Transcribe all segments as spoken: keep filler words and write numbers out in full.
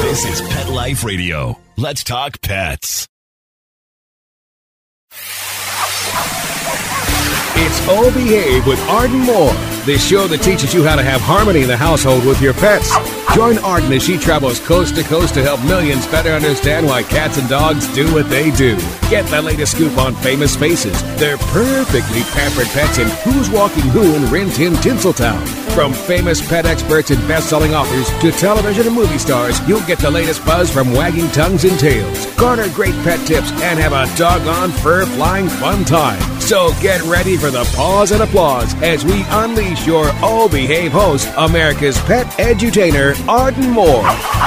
This is Pet Life Radio. Let's talk pets. It's Oh Behave with Arden Moore, the show that teaches you how to have harmony in the household with your pets. Join Arden as she travels coast to coast to help millions better understand why cats and dogs do what they do. Get the latest scoop on famous faces, their perfectly pampered pets, and who's walking who in Rin Tin Tinseltown. From famous pet experts and best-selling authors to television and movie stars, you'll get the latest buzz from wagging tongues and tails, garner great pet tips, and have a doggone fur-flying fun time. So get ready for the pause and applause as we unleash your Oh Behave host, America's pet edutainer, Arden Moore.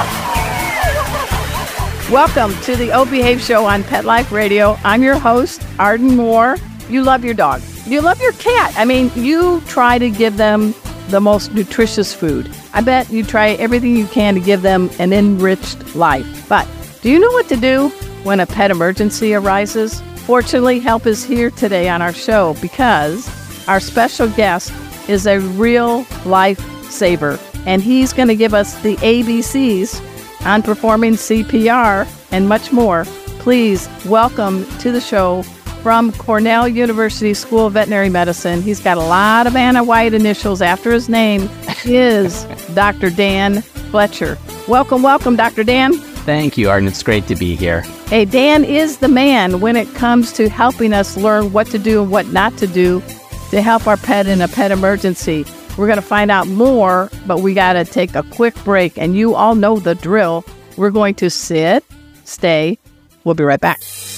Welcome to the Oh Behave show on Pet Life Radio. I'm your host, Arden Moore. You love your dog. You love your cat. I mean, you try to give them the most nutritious food. I bet you try everything you can to give them an enriched life. But do you know what to do when a pet emergency arises? Fortunately, help is here today on our show because our special guest is a real life saver, and he's going to give us the A B Cs on performing C P R and much more. Please welcome to the show from Cornell University School of Veterinary Medicine. He's got a lot of Anna White initials after his name. He is Doctor Dan Fletcher. Welcome, welcome, Doctor Dan. Thank you, Arden. It's great to be here. Hey, Dan is the man when it comes to helping us learn what to do and what not to do to help our pet in a pet emergency. We're going to find out more, but we got to take a quick break. And you all know the drill. We're going to sit, stay. We'll be right back.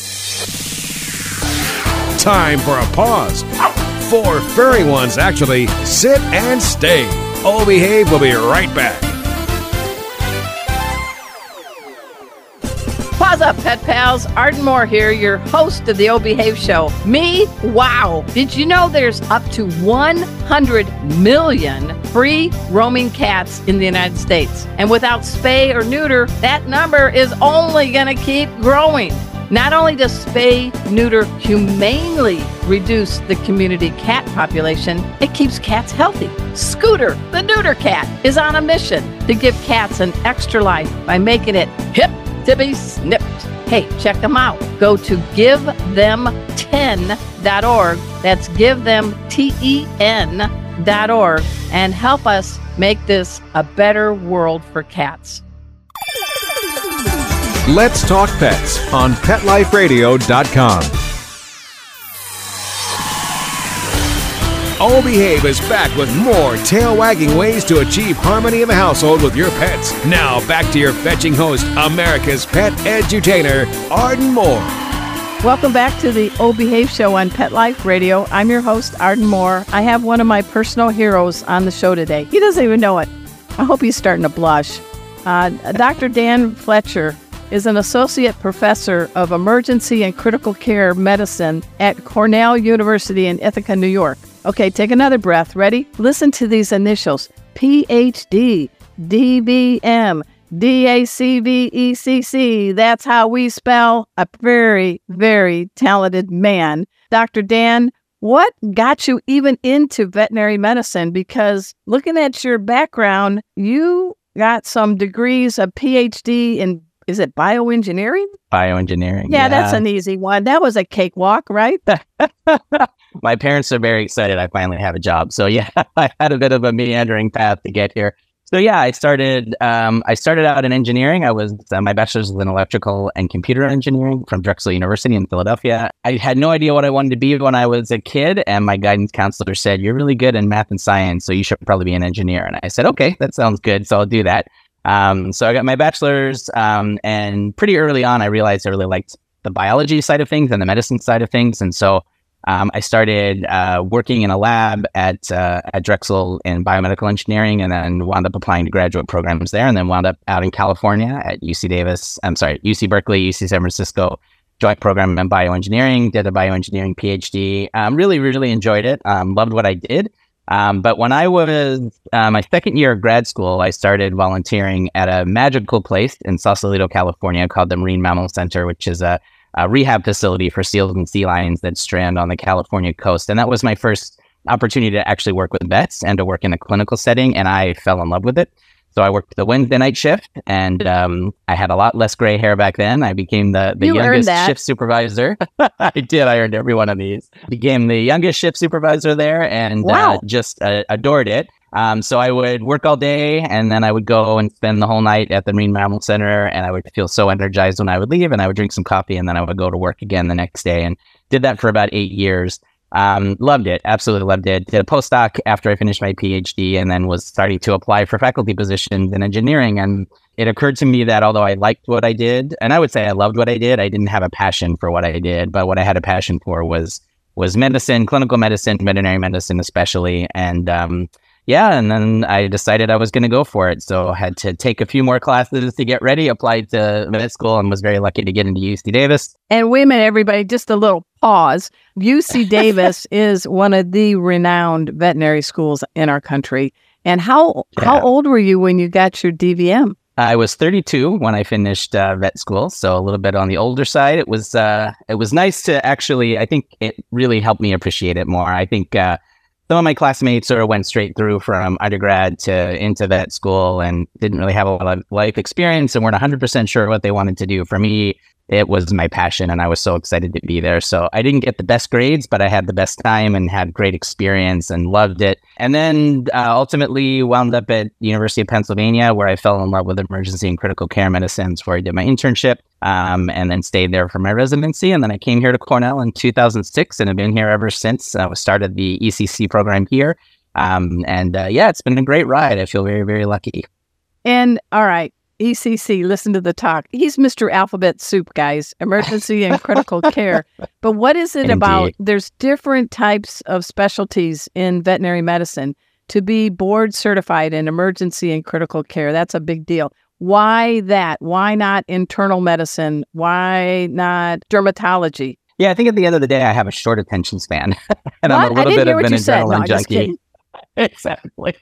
Time for a pause. Four furry ones, actually. Sit and stay. Oh Behave will be right back. Pause up, pet pals. Arden Moore here, your host of the Oh Behave show. Me? Wow. Did you know there's up to one hundred million free roaming cats in the United States? And without spay or neuter, that number is only going to keep growing. Not only does spay neuter humanely reduce the community cat population, it keeps cats healthy. Scooter, the neuter cat, is on a mission to give cats an extra life by making it hip to be snipped. Hey, check them out. Go to give them ten dot org. That's give them ten dot org and help us make this a better world for cats. Let's Talk Pets on pet life radio dot com. Oh Behave is back with more tail-wagging ways to achieve harmony in the household with your pets. Now back to your fetching host, America's pet edutainer, Arden Moore. Welcome back to the Oh Behave show on Pet Life Radio. I'm your host, Arden Moore. I have one of my personal heroes on the show today. He doesn't even know it. I hope he's starting to blush. Uh, Doctor Dan Fletcher is an associate professor of emergency and critical care medicine at Cornell University in Ithaca, New York. Okay, take another breath. Ready? Listen to these initials. P H D, D B M, D A C V E C C. That's how we spell a very, very talented man. Doctor Dan, what got you even into veterinary medicine? Because looking at your background, you got some degrees, a P H D in, is it bioengineering? Bioengineering. Yeah, yeah, that's an easy one. That was a cakewalk, right? My parents are very excited I finally have a job. So yeah, I had a bit of a meandering path to get here. So yeah, I started um, I started out in engineering. I was uh, my bachelor's was in electrical and computer engineering from Drexel University in Philadelphia. I had no idea what I wanted to be when I was a kid, and my guidance counselor said, "You're really good in math and science, so you should probably be an engineer." And I said, "Okay, that sounds good, so I'll do that." Um, so I got my bachelor's, um, and pretty early on, I realized I really liked the biology side of things and the medicine side of things, and so Um, I started uh, working in a lab at uh, at Drexel in biomedical engineering, and then wound up applying to graduate programs there, and then wound up out in California at U C Davis. I'm sorry, U C Berkeley, U C San Francisco joint program in bioengineering. Did a bioengineering PhD. Um, really, really enjoyed it. Um, loved what I did. Um, but when I was uh, my second year of grad school, I started volunteering at a magical place in Sausalito, California, called the Marine Mammal Center, which is a a rehab facility for seals and sea lions that strand on the California coast. And that was my first opportunity to actually work with vets and to work in a clinical setting. And I fell in love with it. So I worked the Wednesday night shift, and um, I had a lot less gray hair back then. I became the, the You earned youngest that. shift supervisor. I did. I earned every one of these. Became the youngest shift supervisor there, and Wow. uh, just uh, adored it. Um, so I would work all day, and then I would go and spend the whole night at the Marine Mammal Center, and I would feel so energized when I would leave, and I would drink some coffee, and then I would go to work again the next day, and did that for about eight years. Um, loved it. Absolutely loved it. Did a postdoc after I finished my PhD, and then was starting to apply for faculty positions in engineering. And it occurred to me that although I liked what I did, and I would say I loved what I did, I didn't have a passion for what I did. But what I had a passion for was was medicine, clinical medicine, veterinary medicine especially. And um, yeah, and then I decided I was going to go for it. So I had to take a few more classes to get ready, applied to med school, and was very lucky to get into U C Davis. And wait a minute, everybody, just a little pause. U C Davis is one of the renowned veterinary schools in our country. And how Yeah. how old were you when you got your D V M? I was thirty-two when I finished uh, vet school, so a little bit on the older side. It was uh, it was nice to actually. I think it really helped me appreciate it more. I think uh, some of my classmates sort of went straight through from undergrad to into vet school and didn't really have a lot of life experience and weren't one hundred percent sure what they wanted to do. For me, it was my passion, and I was so excited to be there. So I didn't get the best grades, but I had the best time and had great experience and loved it. And then uh, ultimately wound up at the University of Pennsylvania, where I fell in love with emergency and critical care medicine, where I did my internship, um, and then stayed there for my residency. And then I came here to Cornell in two thousand six and have been here ever since. I started the E C C program here. Um, and uh, yeah, it's been a great ride. I feel very, very lucky. And all right, E C C, listen to the talk. He's Mister Alphabet Soup, guys, emergency and critical care. But what is it Indeed. about? There's different types of specialties in veterinary medicine. To be board certified in emergency and critical care, that's a big deal. Why that? Why not internal medicine? Why not dermatology? Yeah, I think at the end of the day, I have a short attention span, and I'm a What? I little didn't bit hear of what an you said. No, adrenaline I'm just junkie. kidding. Exactly.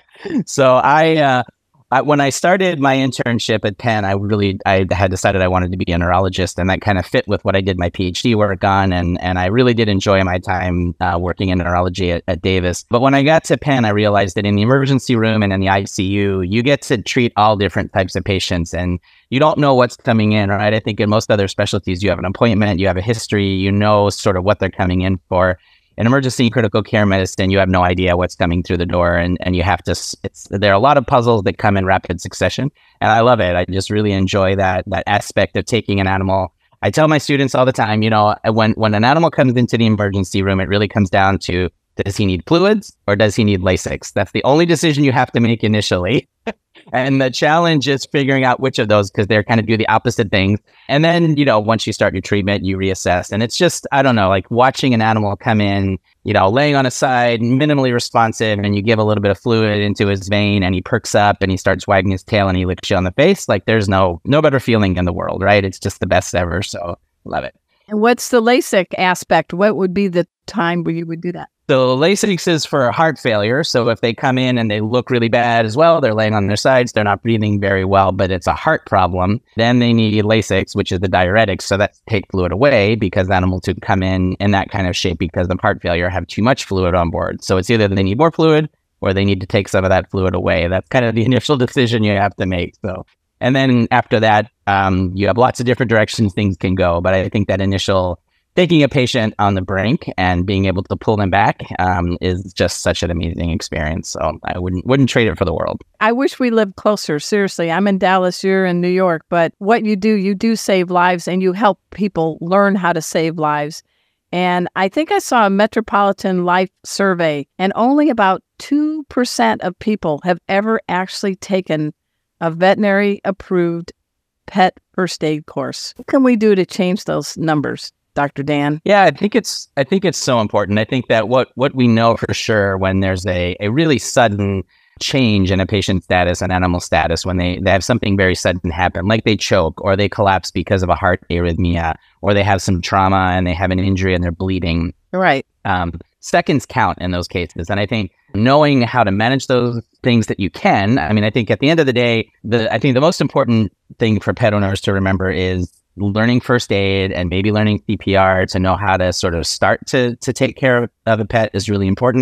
So I, uh, I, when I started my internship at Penn, I really, I had decided I wanted to be a neurologist, and that kind of fit with what I did my PhD work on. And, and I really did enjoy my time uh, working in neurology at, at Davis. But when I got to Penn, I realized that in the emergency room and in the I C U, you get to treat all different types of patients, and you don't know what's coming in, right? I think in most other specialties, you have an appointment, you have a history, you know sort of what they're coming in for. In emergency and critical care medicine, you have no idea what's coming through the door, and, and you have to, it's, there are a lot of puzzles that come in rapid succession, and I love it. I just really enjoy that, that aspect of taking an animal. I tell my students all the time, you know, when, when an animal comes into the emergency room, it really comes down to, does he need fluids or does he need Lasix? That's the only decision you have to make initially. And the challenge is figuring out which of those, because they're kind of do the opposite things. And then, you know, once you start your treatment, you reassess. And it's just, I don't know, like watching an animal come in, you know, laying on his side, minimally responsive, and you give a little bit of fluid into his vein and he perks up and he starts wagging his tail and he licks you on the face. Like there's no, no better feeling in the world, right? It's just the best ever. So love it. And what's the LASIK aspect? What would be the time where you would do that? So Lasix is for heart failure. So if they come in and they look really bad as well, they're laying on their sides, they're not breathing very well, but it's a heart problem, then they need Lasix, which is the diuretic. So that's take fluid away, because animals who come in in that kind of shape because of heart failure have too much fluid on board. So it's either they need more fluid or they need to take some of that fluid away. That's kind of the initial decision you have to make. So, and then after that, um, you have lots of different directions things can go. But I think that initial taking a patient on the brink and being able to pull them back um, is just such an amazing experience. So I wouldn't wouldn't trade it for the world. I wish we lived closer. Seriously, I'm in Dallas, you're in New York, but what you do, you do save lives and you help people learn how to save lives. And I think I saw a Metropolitan Life survey, and only about two percent of people have ever actually taken a veterinary approved pet first aid course. What can we do to change those numbers, Doctor Dan? Yeah, I think it's I think it's so important. I think that what what we know for sure when there's a, a really sudden change in a patient's status, an animal status, when they, they have something very sudden happen, like they choke or they collapse because of a heart arrhythmia, or they have some trauma and they have an injury and they're bleeding. Right. Um, seconds count in those cases. And I think knowing how to manage those things that you can, I mean, I think at the end of the day, the I think the most important thing for pet owners to remember is learning first aid and maybe learning C P R to know how to sort of start to to take care of, of a pet is really important.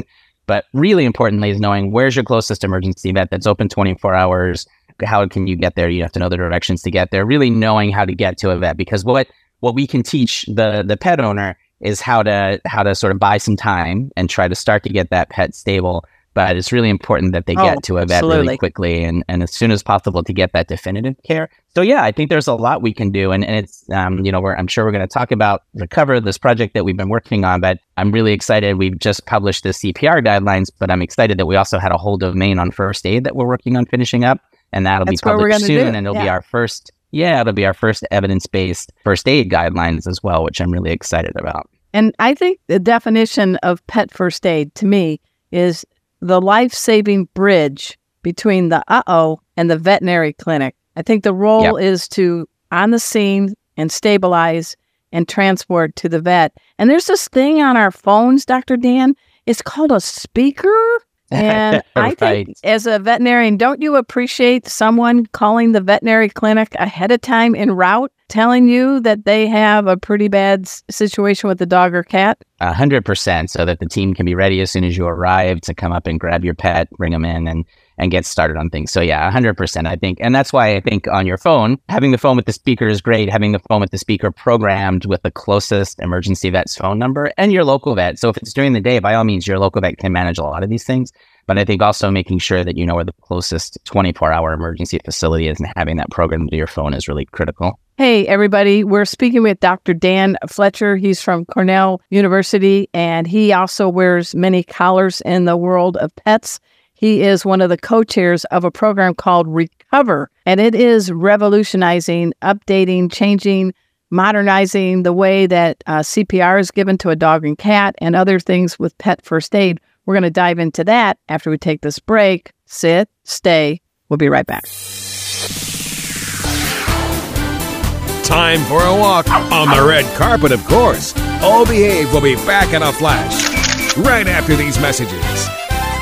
But really importantly is knowing where's your closest emergency vet that's open twenty-four hours. How can you get there? You have to know the directions to get there. Really knowing how to get to a vet, because what what we can teach the the pet owner is how to how to sort of buy some time and try to start to get that pet stable. But it's really important that they Oh, get to a vet absolutely. really quickly and, and as soon as possible to get that definitive care. So yeah, I think there's a lot we can do, and, and it's um, you know we're I'm sure we're going to talk about the cover of this project that we've been working on. But I'm really excited. We've just published the C P R guidelines, but I'm excited that we also had a whole domain on first aid that we're working on finishing up, and that'll That's be what we're published gonna soon, do. and it'll be Yeah. our first. Yeah, it'll be our first evidence-based first aid guidelines as well, which I'm really excited about. And I think the definition of pet first aid to me is the life-saving bridge between the uh-oh and the veterinary clinic. I think the role is to, on the scene, and stabilize and transport to the vet. And there's this thing on our phones, Doctor Dan, it's called a speaker. And I think Right. as a veterinarian, don't you appreciate someone calling the veterinary clinic ahead of time en route, telling you that they have a pretty bad s- situation with the dog or cat? A hundred percent, so that the team can be ready as soon as you arrive to come up and grab your pet, bring them in, and and get started on things. So yeah, a hundred percent. I think, and that's why I think on your phone, having the phone with the speaker is great. Having the phone with the speaker programmed with the closest emergency vet's phone number and your local vet. So if it's during the day, by all means, your local vet can manage a lot of these things. But I think also making sure that you know where the closest twenty-four hour emergency facility is and having that programmed to your phone is really critical. Hey, everybody. We're speaking with Doctor Dan Fletcher. He's from Cornell University, and he also wears many collars in the world of pets. He is one of the co-chairs of a program called Recover, and it is revolutionizing, updating, changing, modernizing the way that uh, C P R is given to a dog and cat and other things with pet first aid. We're going to dive into that after we take this break. Sit, stay. We'll be right back. Time for a walk on the red carpet, of course. Oh, Behave will be back in a flash right after these messages.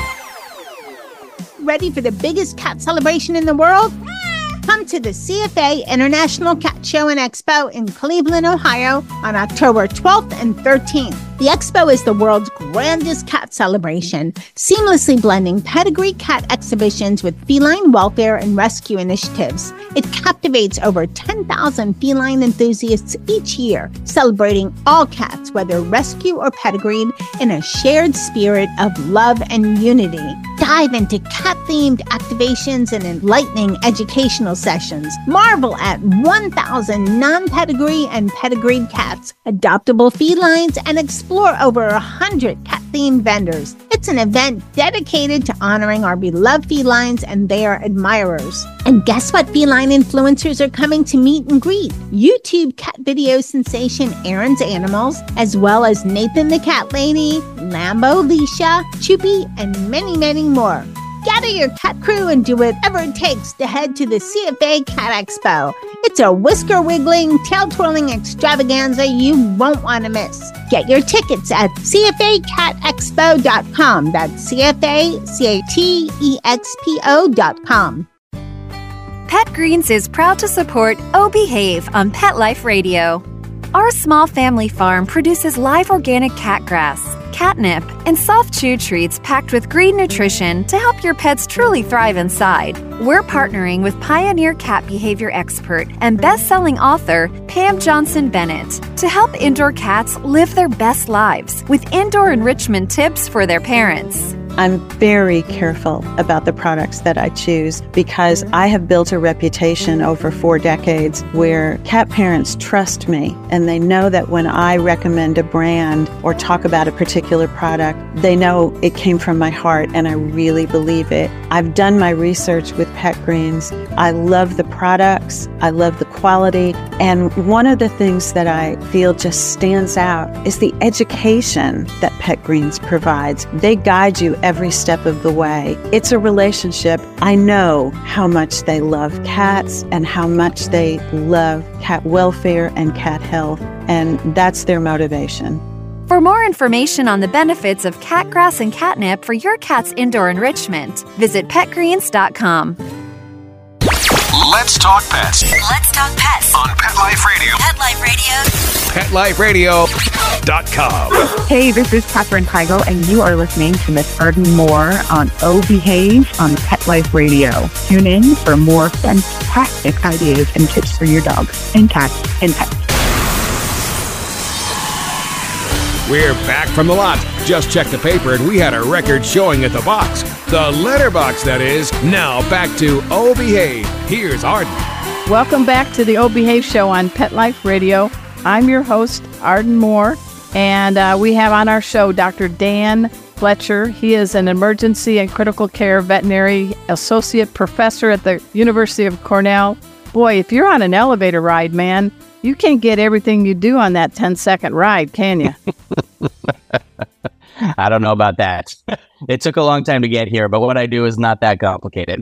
Ready for the biggest cat celebration in the world? Come to the C F A International Cat Show and Expo in Cleveland, Ohio on October twelfth and thirteenth. The expo is the world's grandest cat celebration, seamlessly blending pedigree cat exhibitions with feline welfare and rescue initiatives. It captivates over ten thousand feline enthusiasts each year, celebrating all cats, whether rescue or pedigreed, in a shared spirit of love and unity. Dive into cat-themed activations and enlightening educational sessions. Marvel at one thousand non-pedigree and pedigreed cats, adoptable felines, and explore over one hundred cat-themed vendors. It's an event dedicated to honoring our beloved felines and their admirers. And guess what feline influencers are coming to meet and greet? YouTube cat video sensation Aaron's Animals, as well as Nathan the Cat Lady, Lambo Leisha, Choopy, and many, many more. Gather your cat crew and do whatever it takes to head to the C F A Cat Expo. It's a whisker-wiggling, tail-twirling extravaganza you won't want to miss. Get your tickets at c f a cat expo dot com. That's C F A C A T E X P O dot com. Pet Greens is proud to support Oh Behave on Pet Life Radio. Our small family farm produces live organic cat grass, catnip, and soft chew treats packed with green nutrition to help your pets truly thrive inside. We're partnering with pioneer cat behavior expert and best-selling author Pam Johnson Bennett to help indoor cats live their best lives with indoor enrichment tips for their parents. I'm very careful about the products that I choose because I have built a reputation over four decades where cat parents trust me and they know that when I recommend a brand or talk about a particular product, they know it came from my heart and I really believe it. I've done my research with Pet Greens. I love the products. I love the quality. And one of the things that I feel just stands out is the education that Pet Greens provides. They guide you every step of the way. It's a relationship. I know how much they love cats and how much they love cat welfare and cat health, and that's their motivation. For more information on the benefits of cat grass and catnip for your cat's indoor enrichment, visit pet greens dot com. Let's Talk Pets Let's Talk Pets on Pet Life Radio. Pet Life Radio. pet life radio dot com. Hey, this is Catherine Heigl, and you are listening to Miss Arden Moore on O Behave on Pet Life Radio. Tune in for more fantastic ideas and tips for your dogs and cats and pets. We're back from the lot. Just checked the paper and we had a record showing at the box. The letterbox, that is. Now back to O Behave. Here's Arden. Welcome back to the O Behave Show on Pet Life Radio. I'm your host, Arden Moore, and uh, we have on our show Doctor Dan Fletcher. He is an emergency and critical care veterinary associate professor at the University of Cornell. Boy, if you're on an elevator ride, man, you can't get everything you do on that ten-second ride, can you? I don't know about that. It took a long time to get here, but what I do is not that complicated.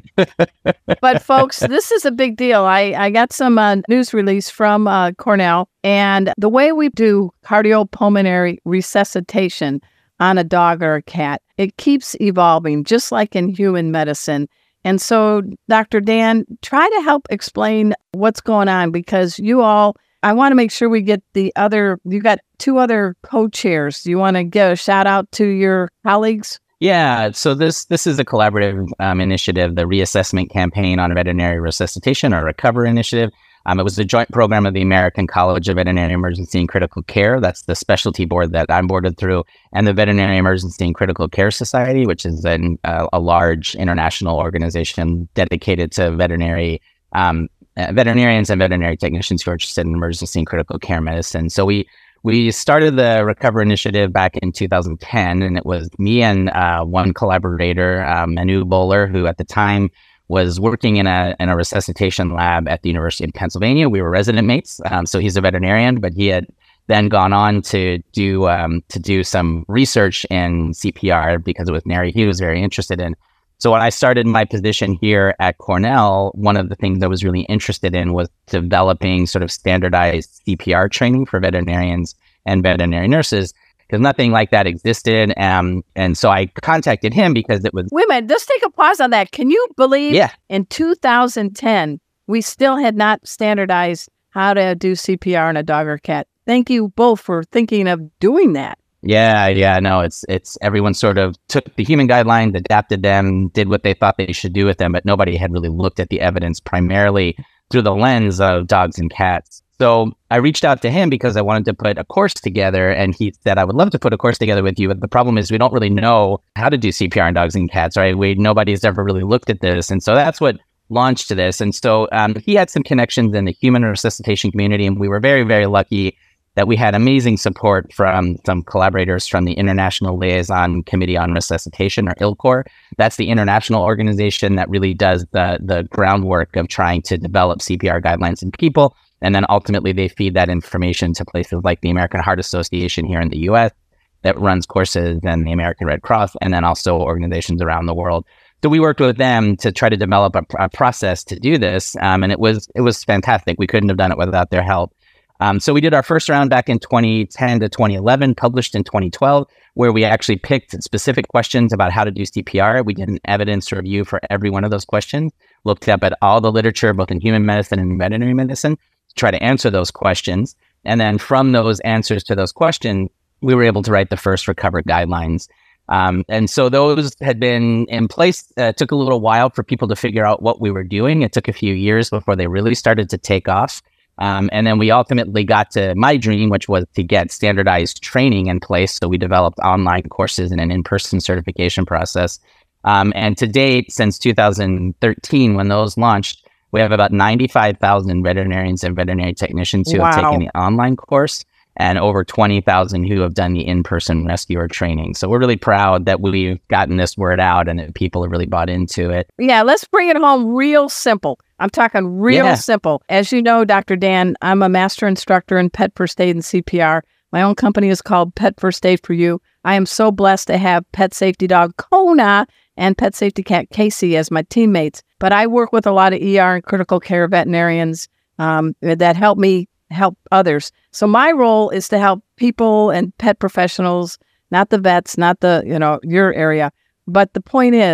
But folks, this is a big deal. I, I got some uh, news release from uh, Cornell, and the way we do cardiopulmonary resuscitation on a dog or a cat, it keeps evolving, just like in human medicine. And so, Doctor Dan, try to help explain what's going on, because you all, I want to make sure we get the other, you got two other co-chairs. Do you want to give a shout out to your colleagues? Yeah, so this this is a collaborative um, initiative, the Reassessment Campaign on Veterinary Resuscitation, or RECOVER initiative. Um, it was a joint program of the American College of Veterinary Emergency and Critical Care. That's the specialty board that I'm boarded through, and the Veterinary Emergency and Critical Care Society, which is an, uh, a large international organization dedicated to veterinary um, uh, veterinarians and veterinary technicians who are interested in emergency and critical care medicine. So we we started the RECOVER initiative back in two thousand ten, and it was me and uh, one collaborator, uh, Manu Bowler, who at the time was working in a in a resuscitation lab at the University of Pennsylvania. We were resident mates, um, so he's a veterinarian, but he had then gone on to do um, to do some research in C P R because it was an area he was very interested in. So when I started my position here at Cornell, one of the things I was really interested in was developing sort of standardized C P R training for veterinarians and veterinary nurses, because nothing like that existed. Um, and so I contacted him because it was... Wait a minute, just take a pause on that. Can you believe yeah. in two thousand ten, we still had not standardized how to do C P R on a dog or cat? Thank you both for thinking of doing that. Yeah, yeah, no, it's it's everyone sort of took the human guidelines, adapted them, did what they thought they should do with them, but nobody had really looked at the evidence primarily through the lens of dogs and cats. So I reached out to him because I wanted to put a course together, and he said, I would love to put a course together with you, but the problem is we don't really know how to do C P R on dogs and cats, right? We Nobody's ever really looked at this, and so that's what launched this. And so um, he had some connections in the human resuscitation community, and we were very, very lucky that we had amazing support from some collaborators from the International Liaison Committee on Resuscitation, or I L C O R. That's the international organization that really does the, the groundwork of trying to develop C P R guidelines in people. And then ultimately they feed that information to places like the American Heart Association here in the U S that runs courses, and the American Red Cross, and then also organizations around the world. So we worked with them to try to develop a, a process to do this. Um, and it was it was fantastic. We couldn't have done it without their help. Um, so we did our first round back in twenty ten to twenty eleven, published in twenty twelve, where we actually picked specific questions about how to do C P R. We did an evidence review for every one of those questions, looked up at all the literature, both in human medicine and veterinary medicine, to try to answer those questions. And then from those answers to those questions, we were able to write the first RECOVER guidelines. Um, and so those had been in place. Uh, it took a little while for people to figure out what we were doing. It took a few years before they really started to take off. Um, and then we ultimately got to my dream, which was to get standardized training in place. So we developed online courses and an in-person certification process. Um, and to date, since two thousand thirteen, when those launched, we have about ninety-five thousand veterinarians and veterinary technicians who Wow. have taken the online course, and over twenty thousand who have done the in-person rescuer training. So we're really proud that we've gotten this word out and that people have really bought into it. Yeah, let's bring it home real simple. I'm talking real Yeah. simple. As you know, Doctor Dan, I'm a master instructor in pet first aid and C P R. My own company is called Pet First Aid for You. I am so blessed to have pet safety dog Kona and pet safety cat Casey as my teammates. But I work with a lot of E R and critical care veterinarians um, that help me help others. So my role is to help people and pet professionals, not the vets, not the, you know, your area. But the point is,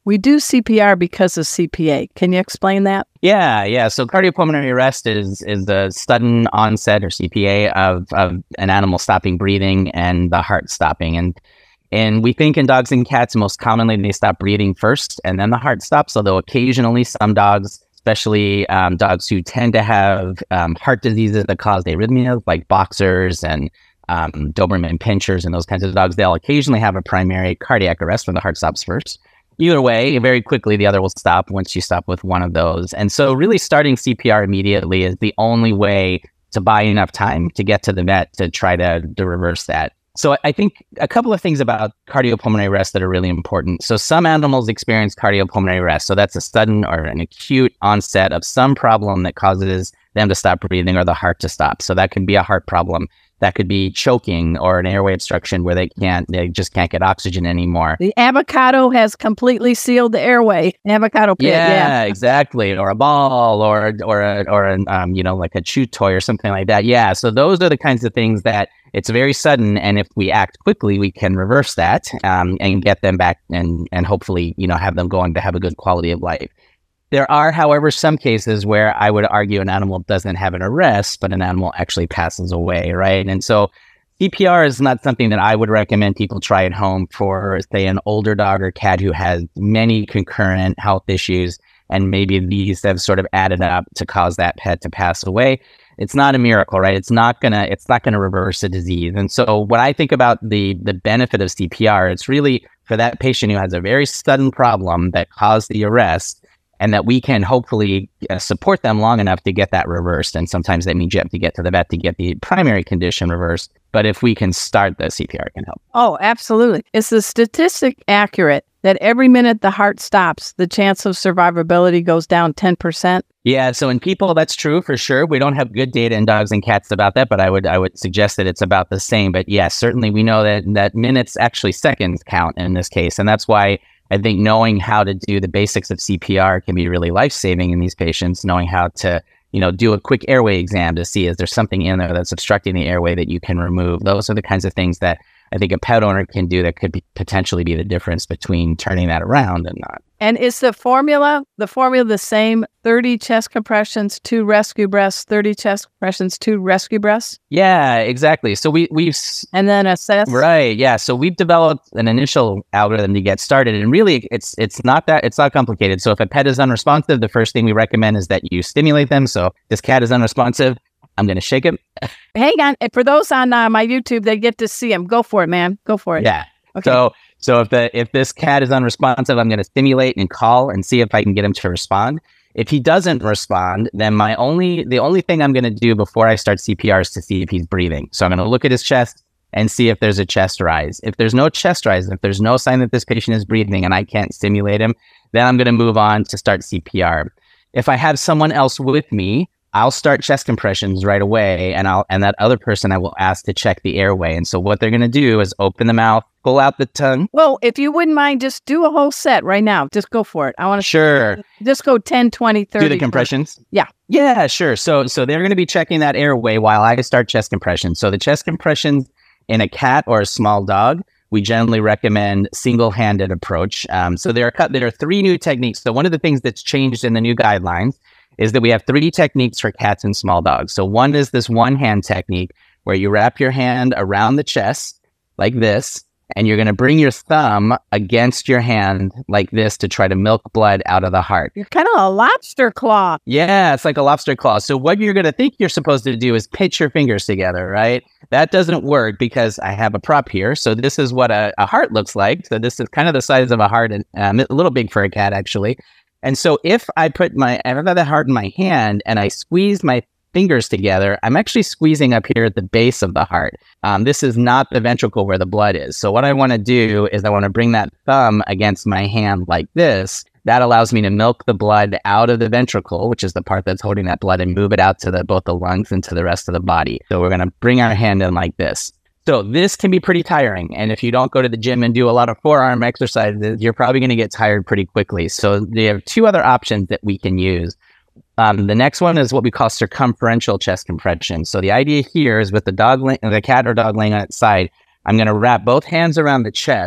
We do C P R because of C P A. Can you explain that? Yeah, yeah. So cardiopulmonary arrest is is the sudden onset, or C P A, of, of an animal stopping breathing and the heart stopping. And and we think in dogs and cats, most commonly they stop breathing first and then the heart stops. Although occasionally some dogs, especially um, dogs who tend to have um, heart diseases that cause arrhythmias, like boxers and um, Doberman pinchers and those kinds of dogs, they'll occasionally have a primary cardiac arrest when the heart stops first. Either way, very quickly, the other will stop once you stop with one of those. And so really starting C P R immediately is the only way to buy enough time to get to the vet to try to, to reverse that. So I think a couple of things about cardiopulmonary arrest that are really important. So some animals experience cardiopulmonary arrest. So that's a sudden or an acute onset of some problem that causes them to stop breathing or the heart to stop. So that could be a heart problem. That could be choking or an airway obstruction where they can't, they just can't get oxygen anymore. The avocado has completely sealed the airway. Avocado pit, yeah, yeah. exactly. Or a ball, or or a, or an, um, you know, like a chew toy or something like that. Yeah. So those are the kinds of things that it's very sudden, and if we act quickly, we can reverse that um, and get them back, and and hopefully, you know, have them going to have a good quality of life. There are, however, some cases where I would argue an animal doesn't have an arrest, but an animal actually passes away, right? And so C P R is not something that I would recommend people try at home for, say, an older dog or cat who has many concurrent health issues, and maybe these have sort of added up to cause that pet to pass away. It's not a miracle, right? It's not gonna, it's not gonna reverse a disease. And so when I think about the the benefit of C P R, it's really for that patient who has a very sudden problem that caused the arrest, and that we can hopefully uh, support them long enough to get that reversed. And sometimes that means you have to get to the vet to get the primary condition reversed. But if we can start, the C P R can help. Oh, absolutely. Is the statistic accurate that every minute the heart stops, the chance of survivability goes down ten percent? Yeah, so in people, that's true for sure. We don't have good data in dogs and cats about that, but I would I would suggest that it's about the same. But yes, certainly we know that, that minutes, actually seconds, count in this case. And that's why I think knowing how to do the basics of C P R can be really life-saving in these patients, knowing how to, you know, do a quick airway exam to see is there something in there that's obstructing the airway that you can remove. Those are the kinds of things that I think a pet owner can do that could be, potentially be the difference between turning that around and not. And is the formula, the formula the same? thirty chest compressions, two rescue breaths, thirty chest compressions, two rescue breaths? Yeah, exactly. So we, we've... And then assess? Right, yeah. So we've developed an initial algorithm to get started. And really, it's it's not that, it's not complicated. So if a pet is unresponsive, the first thing we recommend is that you stimulate them. So this cat is unresponsive. I'm going to shake him. Hang on. For those on uh, my YouTube, they get to see him. Go for it, man. Go for it. Yeah. Okay. So so if the if this cat is unresponsive, I'm going to stimulate and call and see if I can get him to respond. If he doesn't respond, then my only the only thing I'm going to do before I start C P R is to see if he's breathing. So I'm going to look at his chest and see if there's a chest rise. If there's no chest rise, if there's no sign that this patient is breathing and I can't stimulate him, then I'm going to move on to start C P R. If I have someone else with me, I'll start chest compressions right away, and I'll and that other person I will ask to check the airway. And so what they're going to do is open the mouth, pull out the tongue. Well, if you wouldn't mind, just do a whole set right now. Just go for it. I want to Sure. Just go ten, twenty, thirty. Do the compressions? Yeah. Yeah, sure. So so they're going to be checking that airway while I start chest compressions. So the chest compressions in a cat or a small dog, we generally recommend single-handed approach. Um, so there are there are three new techniques. So one of the things that's changed in the new guidelines is that we have three techniques for cats and small dogs. So one is this one-hand technique where you wrap your hand around the chest like this, and you're going to bring your thumb against your hand like this to try to milk blood out of the heart. You're kind of a lobster claw. Yeah, it's like a lobster claw. So what you're going to think you're supposed to do is pinch your fingers together, right? That doesn't work because I have a prop here. So this is what a, a heart looks like. So this is kind of the size of a heart, and um, a little big for a cat, actually. And so if I put my, I have the heart in my hand and I squeeze my fingers together, I'm actually squeezing up here at the base of the heart. Um, this is not the ventricle where the blood is. So what I want to do is I want to bring that thumb against my hand like this. That allows me to milk the blood out of the ventricle, which is the part that's holding that blood, and move it out to the, both the lungs and to the rest of the body. So we're going to bring our hand in like this. So this can be pretty tiring. And if you don't go to the gym and do a lot of forearm exercises, you're probably going to get tired pretty quickly. So there are two other options that we can use. Um, the next one is what we call circumferential chest compression. So the idea here is with the dog, lay- the cat or dog laying on its side, I'm going to wrap both hands around the chest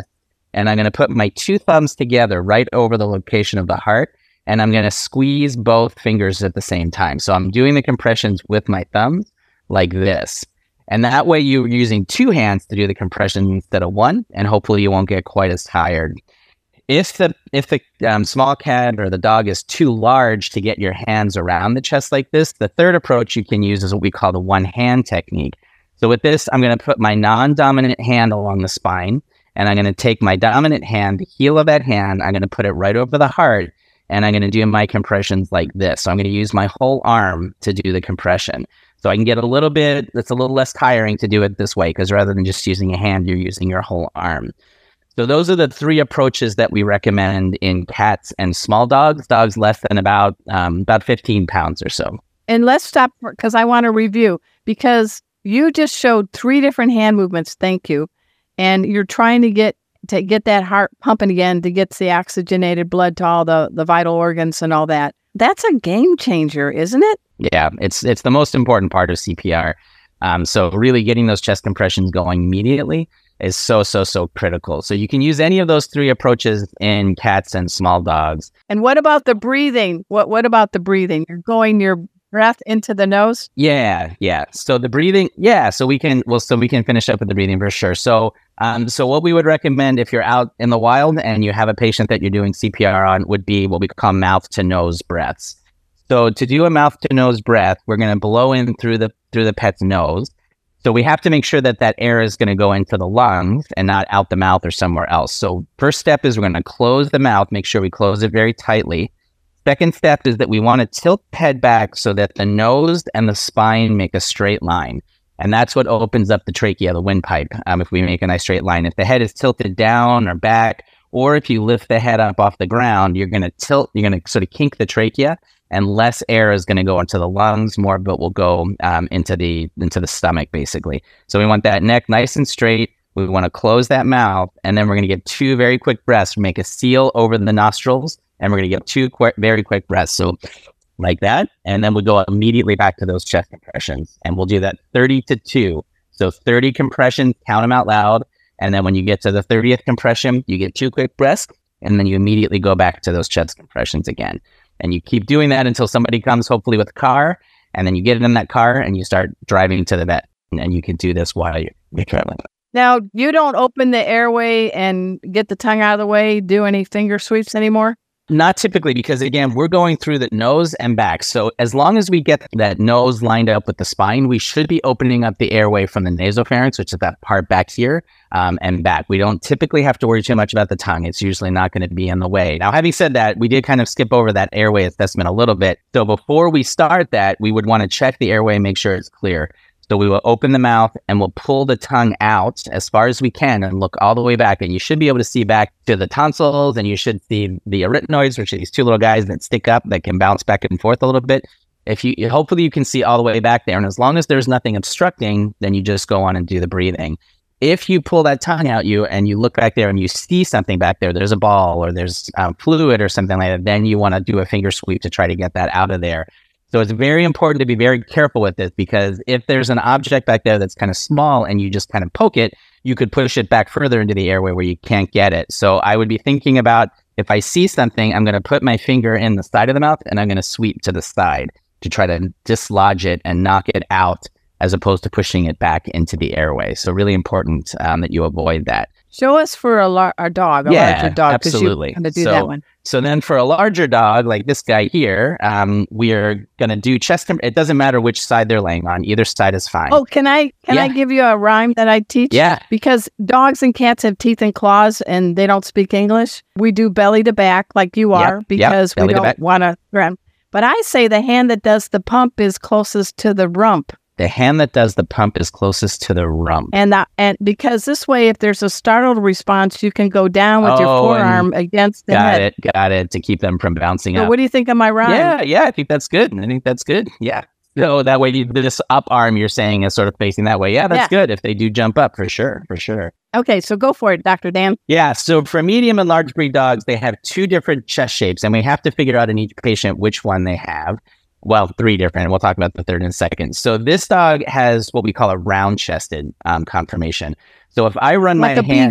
and I'm going to put my two thumbs together right over the location of the heart, and I'm going to squeeze both fingers at the same time. So I'm doing the compressions with my thumbs like this. And that way you're using two hands to do the compression instead of one, and hopefully you won't get quite as tired. If the if the um, small cat or the dog is too large to get your hands around the chest like this, the third approach you can use is what we call the one-hand technique. So with this, I'm going to put my non-dominant hand along the spine, and I'm going to take my dominant hand, the heel of that hand, I'm going to put it right over the heart, and I'm going to do my compressions like this. So I'm going to use my whole arm to do the compression. So I can get a little bit, it's a little less tiring to do it this way, because rather than just using a hand, you're using your whole arm. So those are the three approaches that we recommend in cats and small dogs, dogs less than about um, about fifteen pounds or so. And let's stop because I want to review, because you just showed three different hand movements. Thank you. And you're trying to get to get that heart pumping again, to get the oxygenated blood to all the, the vital organs and all that. That's a game changer, isn't it? Yeah, it's it's the most important part of C P R. Um, so really getting those chest compressions going immediately is so, so, so critical. So you can use any of those three approaches in cats and small dogs. And what about the breathing? What What about the breathing? You're going your breath into the nose? Yeah, yeah. So the breathing, yeah. So we can, well, so we can finish up with the breathing for sure. So, um, so what we would recommend if you're out in the wild and you have a patient that you're doing C P R on would be what we call mouth to nose breaths. So to do a mouth to nose breath, we're going to blow in through the through the pet's nose. So we have to make sure that that air is going to go into the lungs and not out the mouth or somewhere else. So first step is we're going to close the mouth, make sure we close it very tightly. Second step is that we want to tilt the head back so that the nose and the spine make a straight line. And that's what opens up the trachea, the windpipe, um, if we make a nice straight line. If the head is tilted down or back, or if you lift the head up off the ground, you're going to tilt, you're going to sort of kink the trachea, and less air is going to go into the lungs, more but will go um, into the into the stomach, basically. So we want that neck nice and straight. We want to close that mouth, and then we're going to get two very quick breaths. Make a seal over the nostrils, and we're going to get two quick, very quick breaths. So like that, and then we'll go immediately back to those chest compressions, and we'll do that thirty to two. So thirty compressions, count them out loud, and then when you get to the thirtieth compression, you get two quick breaths, and then you immediately go back to those chest compressions again. And you keep doing that until somebody comes, hopefully with a car, and then you get in that car and you start driving to the vet. And you can do this while you're, you're traveling. Now, you don't open the airway and get the tongue out of the way, do any finger sweeps anymore? Not typically, because again, we're going through the nose and back. So as long as we get that nose lined up with the spine, we should be opening up the airway from the nasopharynx, which is that part back here, um, and back. We don't typically have to worry too much about the tongue. It's usually not going to be in the way. Now, having said that, we did kind of skip over that airway assessment a little bit. So before we start that, we would want to check the airway and make sure it's clear. So we will open the mouth and we'll pull the tongue out as far as we can and look all the way back. And you should be able to see back to the tonsils, and you should see the arytenoids, which are these two little guys that stick up that can bounce back and forth a little bit. If you, hopefully you can see all the way back there. And as long as there's nothing obstructing, then you just go on and do the breathing. If you pull that tongue out you and you look back there and you see something back there, there's a ball or there's um, fluid or something like that, then you want to do a finger sweep to try to get that out of there. So it's very important to be very careful with this, because if there's an object back there that's kind of small and you just kind of poke it, you could push it back further into the airway where you can't get it. So I would be thinking about, if I see something, I'm going to put my finger in the side of the mouth and I'm going to sweep to the side to try to dislodge it and knock it out, as opposed to pushing it back into the airway. So really important um, that you avoid that. Show us for a, lar- a dog, a yeah, larger dog. Absolutely. You're going to do so, that one. So then for a larger dog like this guy here, um, we are going to do chest. Com- it doesn't matter which side they're laying on. Either side is fine. Oh, can I can yeah. I give you a rhyme that I teach? Yeah. Because dogs and cats have teeth and claws and they don't speak English. We do belly to back like you are, yep. because yep. we don't want to grab. But I say the hand that does the pump is closest to the rump. The hand that does the pump is closest to the rump. And that, and because this way, if there's a startled response, you can go down with oh, your forearm against the got head. Got it, got it, to keep them from bouncing so up. What do you think of my rhyme? Yeah, yeah, I think that's good. I think that's good. Yeah. So that way, you, this up arm you're saying is sort of facing that way. Yeah, that's yeah. good if they do jump up, for sure, for sure. Okay, so go for it, Doctor Dan. Yeah, so for medium and large breed dogs, they have two different chest shapes, and we have to figure out in each patient which one they have. Well, three different. We'll talk about the third in a second. So this dog has what we call a round-chested um, conformation. So if I run like my a hand, beagle.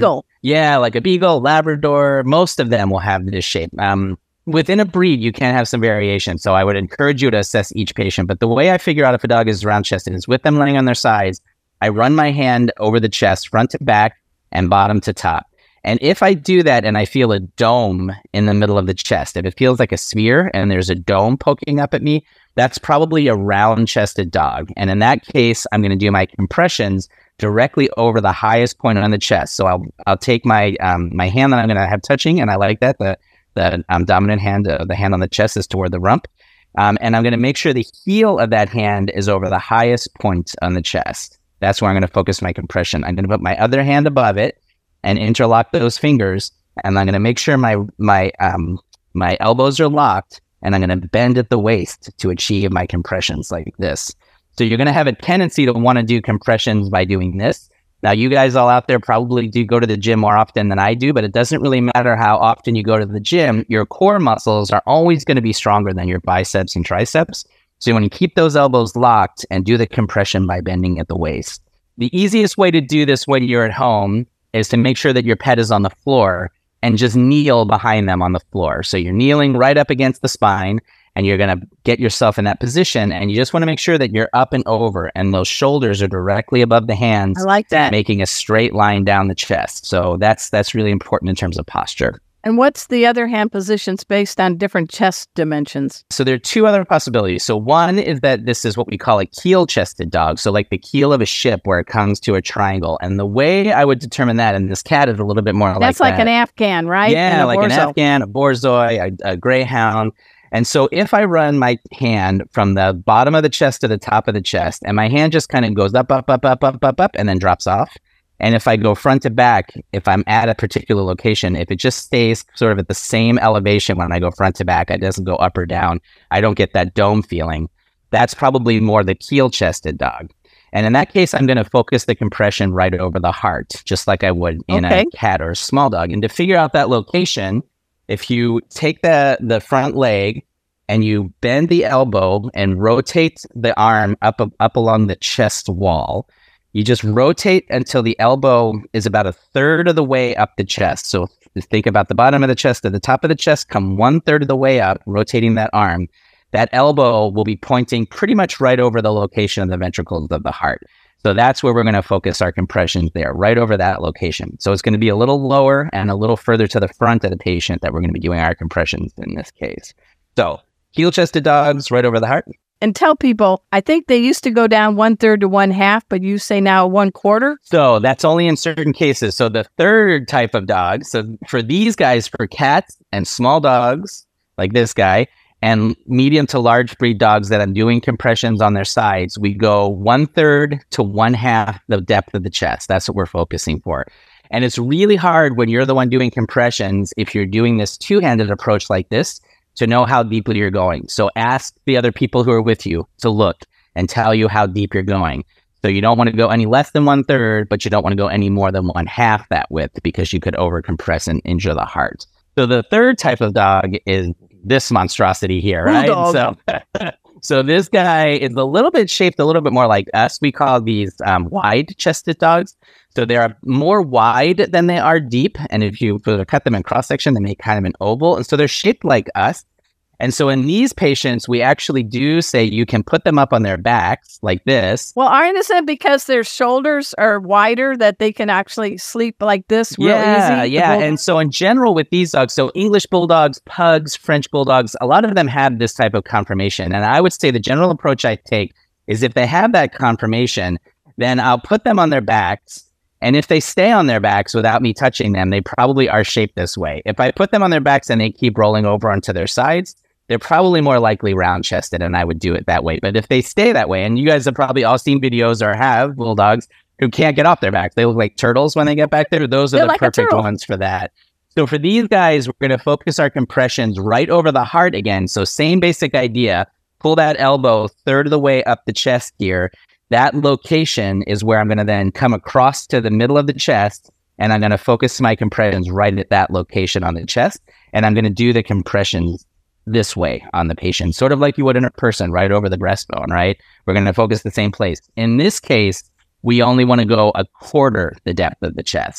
Yeah, like a Beagle, Labrador, most of them will have this shape. Um, within a breed, you can have some variation. So I would encourage you to assess each patient. But the way I figure out if a dog is round chested is with them laying on their sides. I run my hand over the chest, front to back and bottom to top. And if I do that and I feel a dome in the middle of the chest, if it feels like a sphere and there's a dome poking up at me, that's probably a round chested dog. And in that case, I'm going to do my compressions directly over the highest point on the chest. So I'll I'll take my um, my hand that I'm going to have touching, and I like that. The the um, dominant hand, uh, the hand on the chest is toward the rump. Um, and I'm going to make sure the heel of that hand is over the highest point on the chest. That's where I'm going to focus my compression. I'm going to put my other hand above it and interlock those fingers. And I'm going to make sure my my um, my elbows are locked, and I'm going to bend at the waist to achieve my compressions like this. So you're going to have a tendency to want to do compressions by doing this. Now, you guys all out there probably do go to the gym more often than I do, but it doesn't really matter how often you go to the gym. Your core muscles are always going to be stronger than your biceps and triceps. So you want to keep those elbows locked and do the compression by bending at the waist. The easiest way to do this when you're at home is to make sure that your pet is on the floor and just kneel behind them on the floor. So you're kneeling right up against the spine, and you're going to get yourself in that position, and you just want to make sure that you're up and over and those shoulders are directly above the hands. I like that. Making a straight line down the chest. So that's that's really important in terms of posture. And what's the other hand positions based on different chest dimensions? So there are two other possibilities. So one is that this is what we call a keel-chested dog. So like the keel of a ship where it comes to a triangle. And the way I would determine that, and this cat is a little bit more like that. That's like an Afghan, right? Yeah, like Borzoi. an Afghan, a Borzoi, a, a Greyhound. And so if I run my hand from the bottom of the chest to the top of the chest, and my hand just kind of goes up, up, up, up, up, up, up, and then drops off. And if I go front to back, if I'm at a particular location, if it just stays sort of at the same elevation when I go front to back, it doesn't go up or down, I don't get that dome feeling. That's probably more the keel-chested dog. And in that case, I'm going to focus the compression right over the heart, just like I would in Okay. a cat or a small dog. And to figure out that location, if you take the, the front leg and you bend the elbow and rotate the arm up, up along the chest wall, you just rotate until the elbow is about a third of the way up the chest. So think about the bottom of the chest to the top of the chest, come one third of the way up, rotating that arm. That elbow will be pointing pretty much right over the location of the ventricles of the heart. So that's where we're going to focus our compressions there, right over that location. So it's going to be a little lower and a little further to the front of the patient that we're going to be doing our compressions in this case. So heel-chested dogs right over the heart. And tell people, I think they used to go down one third to one half, but you say now one quarter? So that's only in certain cases. So the third type of dog, so for these guys, for cats and small dogs like this guy, and medium to large breed dogs that I'm doing compressions on their sides, we go one third to one half the depth of the chest. That's what we're focusing for. And it's really hard when you're the one doing compressions, if you're doing this two-handed approach like this, to know how deeply you're going. So ask the other people who are with you to look and tell you how deep you're going. So you don't want to go any less than one third, but you don't want to go any more than one half that width because you could overcompress and injure the heart. So the third type of dog is this monstrosity here, right? Bulldog. So, so this guy is a little bit shaped a little bit more like us. We call these um, wide-chested dogs. So they are more wide than they are deep. And if you cut them in cross-section, they make kind of an oval. And so they're shaped like us. And so in these patients, we actually do say you can put them up on their backs like this. Well, aren't it because their shoulders are wider that they can actually sleep like this real yeah, easy? Yeah, and so in general with these dogs, so English bulldogs, pugs, French bulldogs, a lot of them have this type of conformation. And I would say the general approach I take is if they have that conformation, then I'll put them on their backs. And if they stay on their backs without me touching them, they probably are shaped this way. If I put them on their backs and they keep rolling over onto their sides, they're probably more likely round-chested, and I would do it that way. But if they stay that way, and you guys have probably all seen videos or have bulldogs who can't get off their backs, they look like turtles when they get back there. Those are They're the like a perfect turtle. ones for that. So for these guys, we're going to focus our compressions right over the heart again. So same basic idea. Pull that elbow third of the way up the chest here. That location is where I'm going to then come across to the middle of the chest, and I'm going to focus my compressions right at that location on the chest, and I'm going to do the compressions this way on the patient, sort of like you would in a person, right over the breastbone, right? We're going to focus the same place. In this case, we only want to go a quarter the depth of the chest.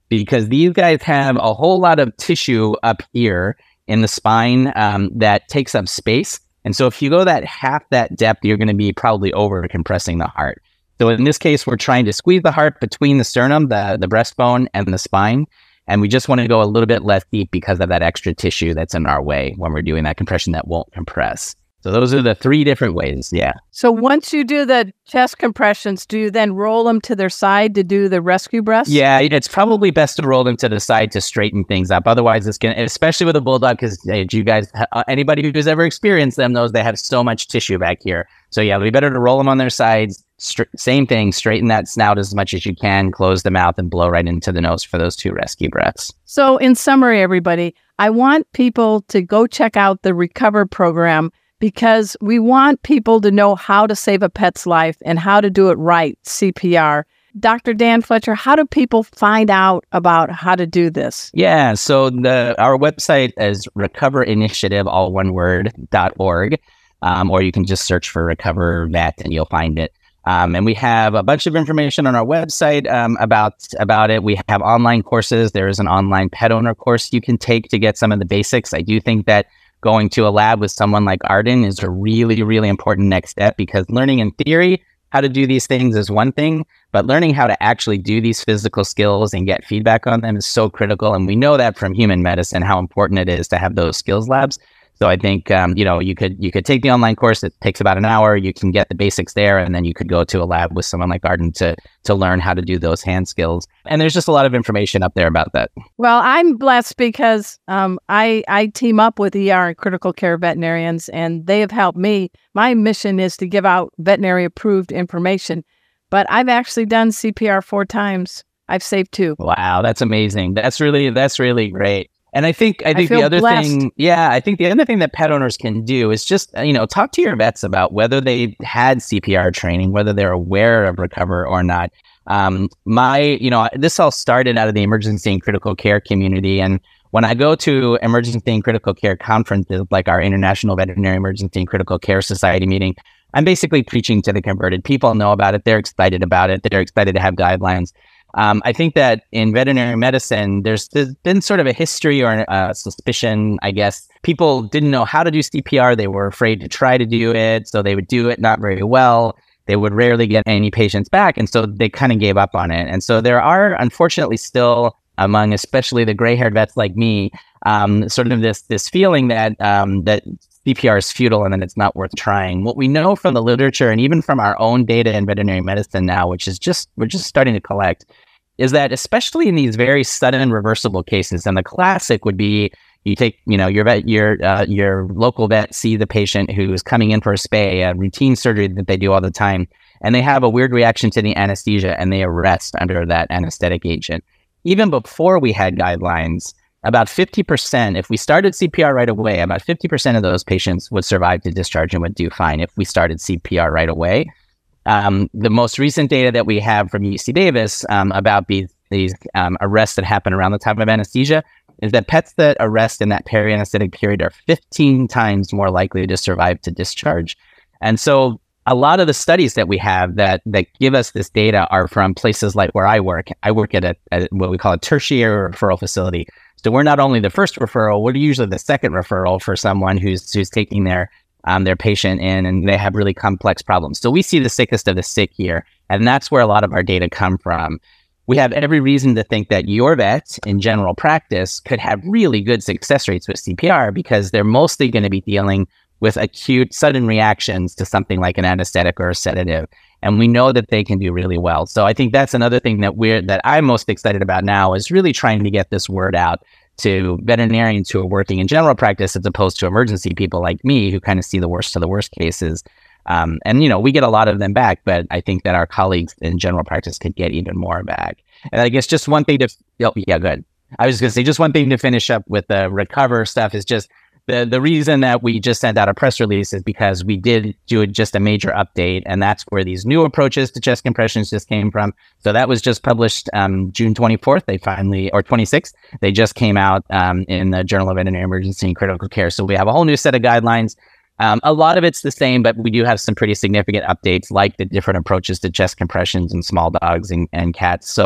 because these guys have a whole lot of tissue up here in the spine um, that takes up space. And so if you go that half that depth, you're going to be probably over compressing the heart. So in this case, we're trying to squeeze the heart between the sternum, the, the breastbone, and the spine. And we just want to go a little bit less deep because of that extra tissue that's in our way when we're doing that compression that won't compress. So those are the three different ways. Yeah. So once you do the chest compressions, do you then roll them to their side to do the rescue breaths? Yeah, it's probably best to roll them to the side to straighten things up. Otherwise, it's going to, especially with a bulldog, because hey, you guys, uh, anybody who's ever experienced them knows they have so much tissue back here. So yeah, it'll be better to roll them on their sides. Str- same thing, straighten that snout as much as you can, close the mouth, and blow right into the nose for those two rescue breaths. So in summary, everybody, I want people to go check out the Recover program, because we want people to know how to save a pet's life and how to do it right, C P R. Doctor Dan Fletcher, how do people find out about how to do this? Yeah, so the our website is recover initiative, all one word, dot org, um, or you can just search for Recover Vet and you'll find it. Um, and we have a bunch of information on our website um, about about it. We have online courses. There is an online pet owner course you can take to get some of the basics. I do think that going to a lab with someone like Arden is a really, really important next step, because learning in theory how to do these things is one thing, but learning how to actually do these physical skills and get feedback on them is so critical. And we know that from human medicine, how important it is to have those skills labs. So I think, um, you know, you could you could take the online course. It takes about an hour. You can get the basics there, and then you could go to a lab with someone like Arden to to learn how to do those hand skills. And there's just a lot of information up there about that. Well, I'm blessed because um, I, I team up with E R and critical care veterinarians, and they have helped me. My mission is to give out veterinary approved information, but I've actually done C P R four times. I've saved two. Wow, that's amazing. That's really that's really great. And I think I think I the other blessed. thing, yeah, I think the other thing that pet owners can do is just, you know, talk to your vets about whether they had C P R training, whether they're aware of Recover or not. Um, my, you know, this all started out of the emergency and critical care community. And when I go to emergency and critical care conferences, like our International Veterinary Emergency and Critical Care Society meeting, I'm basically preaching to the converted. People know about it. They're excited about it. They're excited to have guidelines. Um, I think that in veterinary medicine, there's, there's been sort of a history or a suspicion, I guess. People didn't know how to do C P R. They were afraid to try to do it. So they would do it not very well. They would rarely get any patients back. And so they kind of gave up on it. And so there are, unfortunately, still among especially the gray-haired vets like me, um, sort of this this feeling that um, that C P R is futile and that it's not worth trying. What we know from the literature and even from our own data in veterinary medicine now, which is just, we're just starting to collect, is that especially in these very sudden reversible cases, and the classic would be you take, you know, your vet, your uh, your local vet sees the patient who is coming in for a spay, a routine surgery that they do all the time, and they have a weird reaction to the anesthesia and they arrest under that anesthetic agent. Even before we had guidelines, about fifty percent, if we started C P R right away, about fifty percent of those patients would survive to discharge and would do fine if we started C P R right away. Um, the most recent data that we have from U C Davis um, about these, these um, arrests that happen around the time of anesthesia is that pets that arrest in that peri-anesthetic period are fifteen times more likely to survive to discharge. And so a lot of the studies that we have that that give us this data are from places like where I work. I work at, a, at what we call a tertiary referral facility. So we're not only the first referral, we're usually the second referral for someone who's who's taking their um, their patient in and they have really complex problems. So we see the sickest of the sick here, and that's where a lot of our data come from. We have every reason to think that your vet in general practice could have really good success rates with C P R because they're mostly going to be dealing with acute sudden reactions to something like an anesthetic or a sedative. And we know that they can do really well. So I think that's another thing that we're that I'm most excited about now is really trying to get this word out to veterinarians who are working in general practice as opposed to emergency people like me who kind of see the worst of the worst cases. Um, and, you know, we get a lot of them back, but I think that our colleagues in general practice could get even more back. And I guess just one thing to, oh, yeah, good. I was going to say just one thing to finish up with the Recover stuff is just the, the reason that we just sent out a press release is because we did do just a major update, and that's where these new approaches to chest compressions just came from. So that was just published um, June twenty-fourth. They finally, or twenty-sixth, they just came out um, in the Journal of Veterinary Emergency and Critical Care. So we have a whole new set of guidelines. Um, a lot of it's the same, but we do have some pretty significant updates, like the different approaches to chest compressions in small dogs and, and cats. So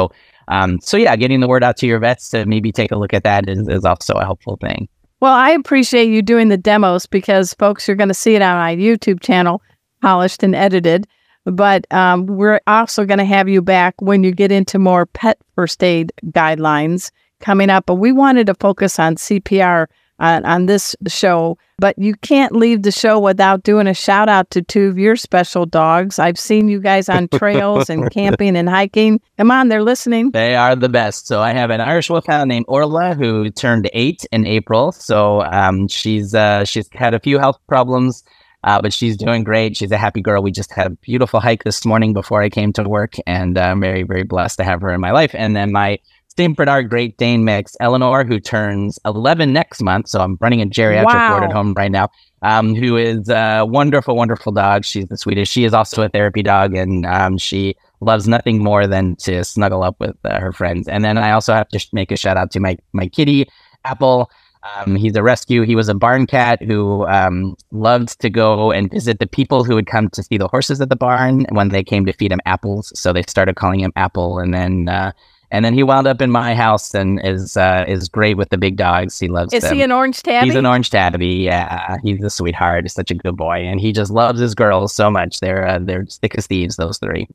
Um, so yeah, getting the word out to your vets to maybe take a look at that is, is also a helpful thing. Well, I appreciate you doing the demos because, folks, you're going to see it on my YouTube channel, polished and edited. But um, we're also going to have you back when you get into more pet first aid guidelines coming up. But we wanted to focus on C P R on, on this show. But you can't leave the show without doing a shout out to two of your special dogs. I've seen you guys on trails and camping and hiking. Come on, they're listening. They are the best. So I have an Irish Wolfhound named Orla who turned eight in April. So um, she's uh, she's had a few health problems, uh, but she's doing great. She's a happy girl. We just had a beautiful hike this morning before I came to work, and I'm very, very blessed to have her in my life. And then my Saint Bernard Great Dane mix, Eleanor, who turns eleven next month. So I'm running a geriatric wow. ward at home right now, um, who is a wonderful, wonderful dog. She's the sweetest. She is also a therapy dog, and um, she loves nothing more than to snuggle up with uh, her friends. And then I also have to sh- make a shout out to my, my kitty, Apple. Um, he's a rescue. He was a barn cat who um, loved to go and visit the people who would come to see the horses at the barn when they came to feed him apples. So they started calling him Apple, and then uh, And then he wound up in my house and is uh, is great with the big dogs. He loves Is them. he an orange tabby? He's an orange tabby. Yeah, he's a sweetheart. He's such a good boy, and he just loves his girls so much. They're uh, they're thick as thieves, those three.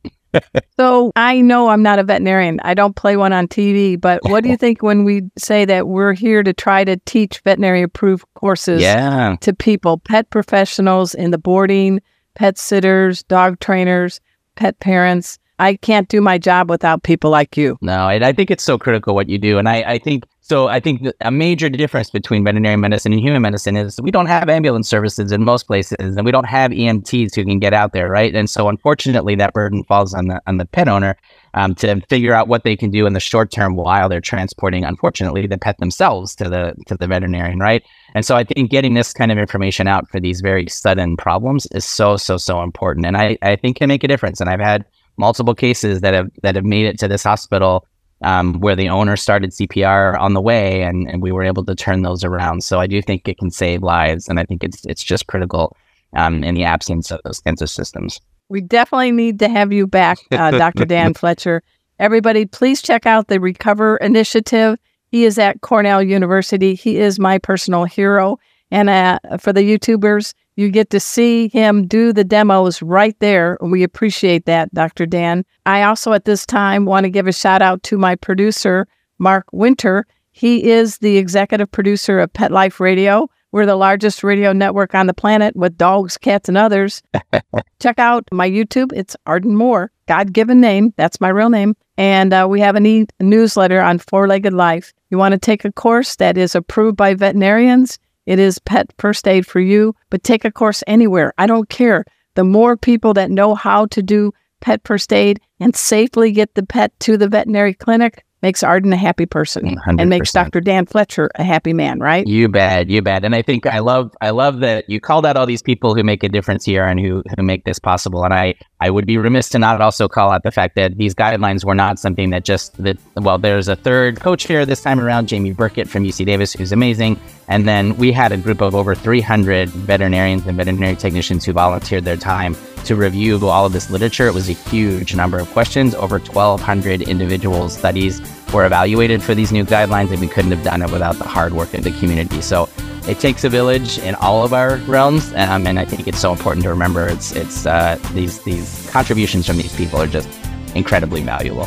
So I know I'm not a veterinarian. I don't play one on T V, but what do you think when we say that we're here to try to teach veterinary approved courses yeah. to people, pet professionals in the boarding, pet sitters, dog trainers, pet parents? I can't do my job without people like you. No, and I think it's so critical what you do. And I, I think, so I think a major difference between veterinary medicine and human medicine is we don't have ambulance services in most places, and we don't have E M Ts who can get out there, right? And so unfortunately, that burden falls on the on the pet owner um, to figure out what they can do in the short term while they're transporting, unfortunately, the pet themselves to the to the veterinarian, right? And so I think getting this kind of information out for these very sudden problems is so, so, so important. And I, I think can make a difference. And I've had multiple cases that have that have made it to this hospital um, where the owner started C P R on the way, and, and we were able to turn those around. So I do think it can save lives, and I think it's it's just critical um, in the absence of those kinds of systems. We definitely need to have you back, uh, Doctor Dan Fletcher. Everybody, please check out the Recover Initiative. He is at Cornell University. He is my personal hero. And uh, for the YouTubers, you get to see him do the demos right there. We appreciate that, Doctor Dan. I also at this time want to give a shout out to my producer, Mark Winter. He is the executive producer of Pet Life Radio. We're the largest radio network on the planet with dogs, cats, and others. Check out my YouTube. It's Arden Moore, God-given name. That's my real name. And uh, we have an e-newsletter on four-legged life. You want to take a course that is approved by veterinarians? It is Pet First Aid for you, but take a course anywhere. I don't care. The more people that know how to do Pet First Aid and safely get the pet to the veterinary clinic makes Arden a happy person one hundred percent. And makes Doctor Dan Fletcher a happy man, right? You bet, you bet. And I think I love I love that you called out all these people who make a difference here and who, who make this possible. And I, I would be remiss to not also call out the fact that these guidelines were not something that just, that. well, there's a third coach here this time around, Jamie Burkett from U C Davis, who's amazing. And then we had a group of over three hundred veterinarians and veterinary technicians who volunteered their time to review all of this literature. It was a huge number of questions. Over twelve hundred individual studies were evaluated for these new guidelines, and we couldn't have done it without the hard work of the community. So it takes a village in all of our realms, um, and I think it's so important to remember it's it's uh, these these contributions from these people are just incredibly valuable.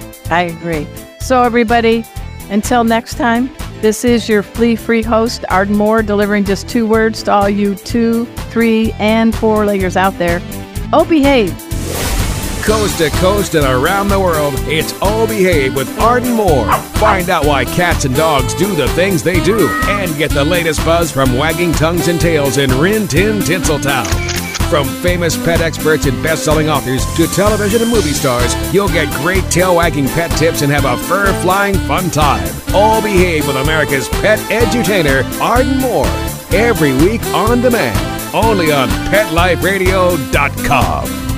I agree. So everybody, until next time, this is your flea-free host, Arden Moore, delivering just two words to all you two, three, and four-leggers out there. Oh, behave. Coast to coast and around the world, it's Oh Behave with Arden Moore. Find out why cats and dogs do the things they do, and get the latest buzz from wagging tongues and tails in Rin Tin Tinseltown. From famous pet experts and best-selling authors to television and movie stars, you'll get great tail-wagging pet tips and have a fur-flying fun time. All Behave with America's pet edutainer, Arden Moore. Every week on demand, only on pet life radio dot com.